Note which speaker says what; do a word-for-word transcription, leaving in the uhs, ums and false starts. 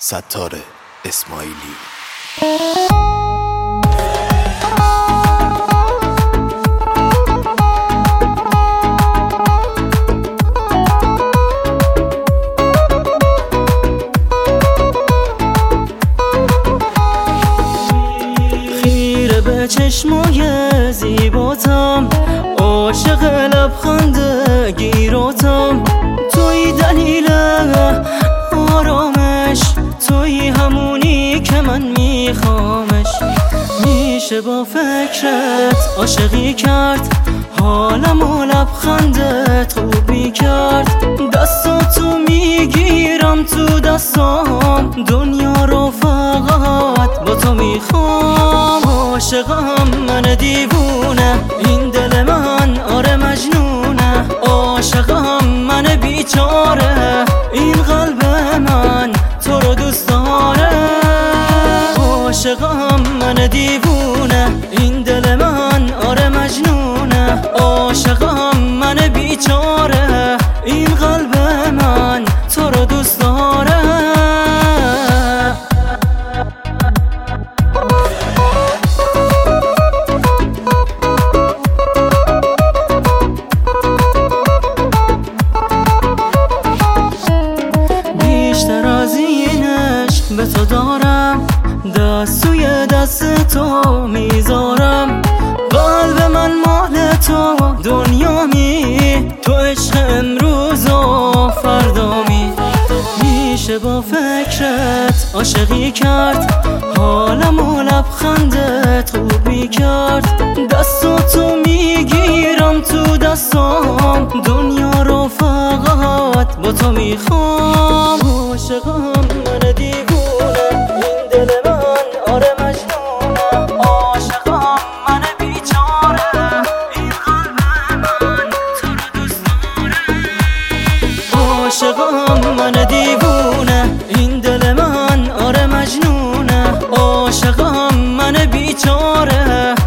Speaker 1: ستار اسماعیلی.
Speaker 2: خیره به چشمای زیباتم، عاشق لبخند گیراتم. توی دلیل آرامش، توی همونی که من میخوامش. میشه با فکرت عاشقی کرد، حالم و لبخندت خوبی کرد. دستاتو میگیرم تو دستام، دنیا رو فقط با تو میخوام. عاشقم من دیوونه، این دل من آره مجنونه. عاشقم من بیچاره، این قلب من تو رو دوست داره. عاشقم من دیوونه، این دل من آره مجنونه. عاشقم من بیچاره، این قلب من تو رو دوست داره. بیشتر از این عشق به تو دارم، دست توی دست تو میذارم. قلب من مال تو دنیامی، تو عشق امروز و فردامی. میشه با فکرت عاشقی کرد، حالم و لبخندت خوبی کرد. دستاتو میگیرم تو دستام، دنیا رو فقط با تو میخوام. عاشقم من دیوونه، این دل من آره مجنونه. عاشقم من بیچاره، این قلب من تو رو دوست داره. عاشقم من دیوونه، این دل من آره مجنونه. عاشقم من بیچاره،